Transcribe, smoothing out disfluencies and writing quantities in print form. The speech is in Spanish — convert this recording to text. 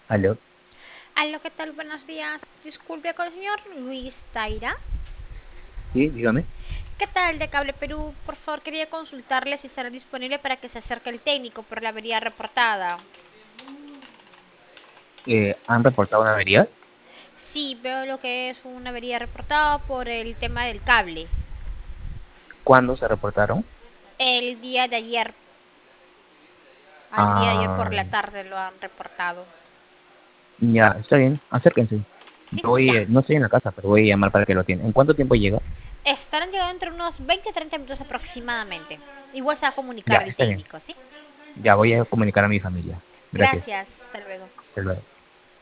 Aló, Aló, ¿qué tal? Buenos días. Disculpe con el señor Luis Taira. sí, dígame. ¿Qué tal de Cable Perú? Por favor, quería consultarle si estará disponible para que se acerque el técnico por la avería reportada. ¿Han reportado una avería? Sí, veo lo que es una avería reportada por el tema del cable. ¿Cuándo se reportaron? El día de ayer, al día de ayer por Ah, la tarde lo han reportado. ya, está bien, acérquense. Sí, ya. No estoy en la casa, pero voy a llamar para que lo atiendan. ¿En cuánto tiempo llega? Estarán llegando entre unos 20 a 30 minutos aproximadamente. Igual se va a Ya, comunicar el está bien. técnico, ¿sí? Ya voy a comunicar a mi familia. Gracias. Gracias. Hasta luego. Hasta luego.